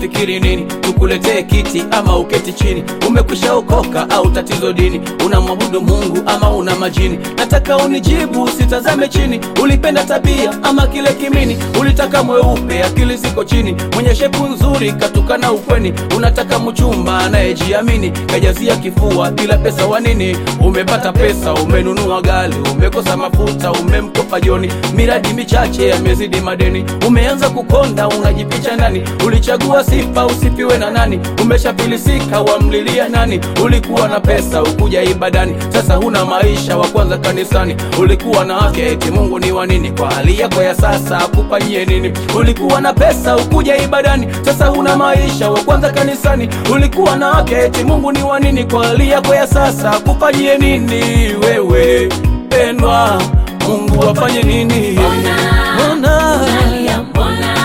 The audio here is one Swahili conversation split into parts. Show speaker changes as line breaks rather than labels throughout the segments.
unafikiri nini? Tukuletee kiti ama uketi chini? Umekwisha okoka au tatizo dini? Unamwabudu Mungu ama una majini? Nataka unijibu, usitazame chini. Ulipenda tabia ama kile kimini? Ulitaka mweupe, akili ziko chini, mwenye shepu nzuri katukana ukweni. Unataka mchumba anayejiamini, kajazia kifua bila pesa wanini? Umepata pesa, umenunua gari, umekosa mafuta, umemkopa Joni, miradi michache yamezidi madeni. Umeanza kukonda, unajipicha ndani. Ulichagua sifa, usifiwe na nani? Umeshafilisika, wamlilia nani? Ulikuwa na pesa, ukuja ibadani, sasa huna maisha, wa kwanza kanisani. Ulikuwa na afya, eti Mungu ni wa nini? Kwa hali yako ya sasa akufanyie nini? Ulikuwa na pesa, ukuja ibadani, sasa huna maisha, wa kwanza kanisani. Ulikuwa na afya, eti Mungu ni wa nini? Kwa hali yako ya sasa akufanyie nini? Wewe pendwa, Mungu afanye nini?
Mbona unalia? Mbona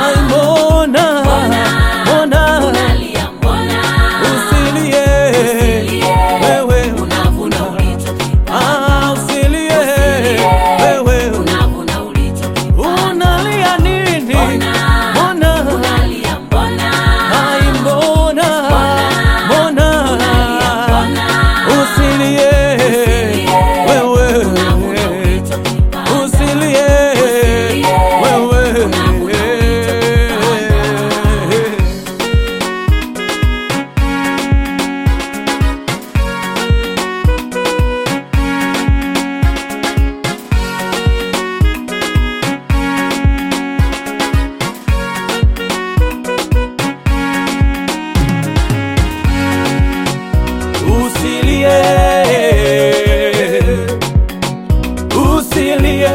unalia? Mbona
usilie? Wewe
unavuna ulichokipanda.
usilie. Wewe
Unavuna ulichokipanda.
unalia nini?
Mbona unalia? Mbona unalia? Mbona
usilie. Wewe
unavuna ulichokipanda.
usilie. Wewe usilie.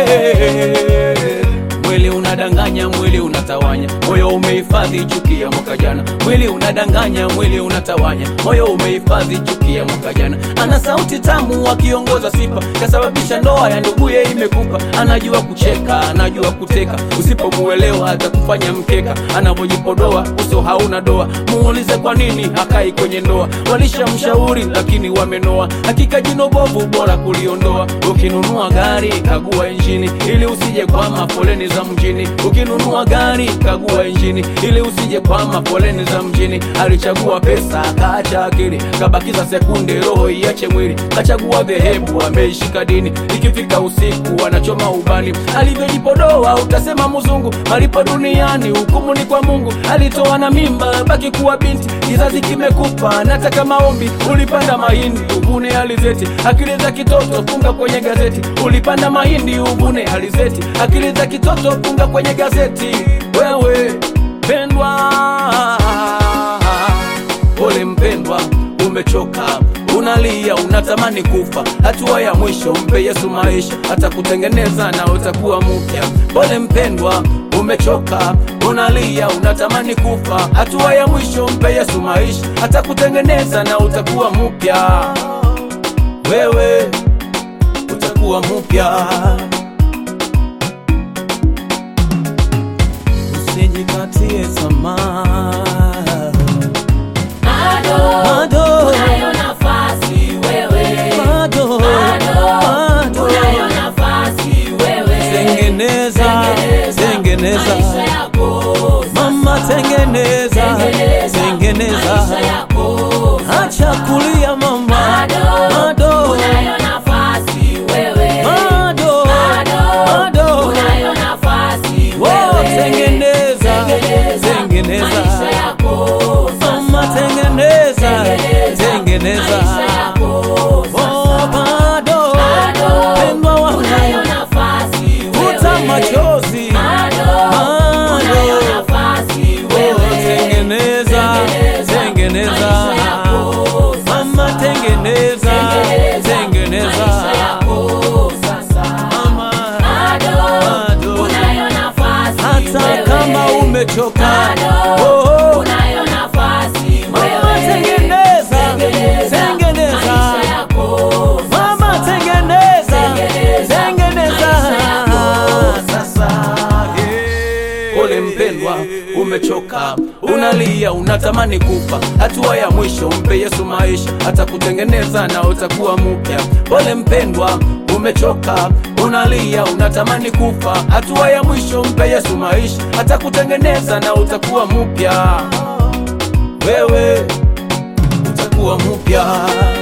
Mwili unadanganya, mwili unatawanya, moyo umehifadhi chuki ya mwaka jana. Mwili unadanganya, mwili unatawanya, moyo umehifadhi chuki ya mwaka jana. Ana sauti tamu akiongoza sifa, kasababisha ndoa ya nduguye imekufa. Anajua kucheka, anajua kuteka, usipomuelewa atakufanya mkeka. Anavyojipodoa uso hauna doa, muulize kwa nini hakai kwenye ndoa. Walishamshauri lakini wamenoa, hakika jino bovu bora kuliondoa. Ukinunua gari kagua injini, ili usije kwama foleni za mjini. Ukinunua gari kagua injini, ili usije kwama foleni za mjini. Alichagua pesa akaacha akili, kabakiza sekunde roho iache mwili. Kachagua dhehebu ameishika dini, ikifika usiku anachoma ubani. Alivyojipodoa utasema mzungu, malipo duniani hukumu ni kwa Mungu. Alitoa na mimba baki kuwa binti, kizazi kimekufa nataka maombi. Ulipanda mahindi uvune alizeti, akili za kitoto funga kwenye gazeti. Ulipanda mahindi uvune alizeti, akili za kitoto funga kwenye gazeti. Wewe pendwa, pole mpendwa, umechoka, unalia, unatamani kufa. Hatua ya mwisho mpe Yesu maisha, atakutengeneza na utakuwa mpya. Pole mpendwa, umechoka, unalia, unatamani kufa. Hatua ya mwisho mpe Yesu maisha, atakutengeneza na utakuwa mpya. Wewe utakuwa mpya. Usijikatie tamaa,
Bado unayo nafasi wewe. Bado unayo nafasi wewe.
tengeneza
maisha yako sasa.
mama, tengeneza
maisha yako sasa.
acha kulia mama.
Bado unayo nafasi wewe. Bado unayo nafasi wewe.
tengeneza
maisha yako sasa.
mama, tengeneza
maisha yako sasa.
bado pendwa wangu,
Unayo nafasi wewe.
futa machozi.
Unayo nafasi wewe.
tengeneza
maisha yako sasa.
mama, tengeneza
maisha yako sasa.
mama. Bado
Unayo nafasi
hata
wewe.
kama umechoka,
Unayo nafasi
mama,
wewe.
tengeneza
maisha yako sasa.
mama, tengeneza
maisha yako
sasa. Pole mpendwa, umechoka, unalia, unatamani kufa. Hatua ya mwisho mpe Yesu maisha, atakutengeneza na utakuwa mpya. Pole mpendwa, umechoka, unalia unatamani kufa, hatua ya mwisho mpe Yesu maisha, atakutengeneza na utakuwa mpya, wewe utakuwa mpya.